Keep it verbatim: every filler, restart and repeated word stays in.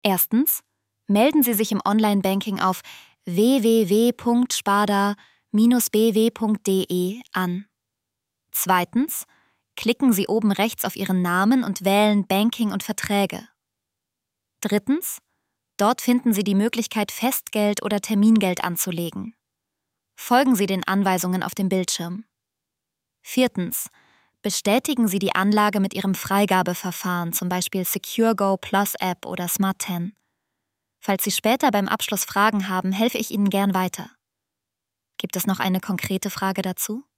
Erstens, melden Sie sich im Online-Banking auf w w w punkt sparda Bindestrich b w punkt d e an. Zweitens, klicken Sie oben rechts auf Ihren Namen und wählen Banking und Verträge. Drittens, dort finden Sie die Möglichkeit, Festgeld oder Termingeld anzulegen. Folgen Sie den Anweisungen auf dem Bildschirm. Viertens, bestätigen Sie die Anlage mit Ihrem Freigabeverfahren, zum Beispiel SecureGo Plus App oder Smart zehn. Falls Sie später beim Abschluss Fragen haben, helfe ich Ihnen gern weiter. Gibt es noch eine konkrete Frage dazu?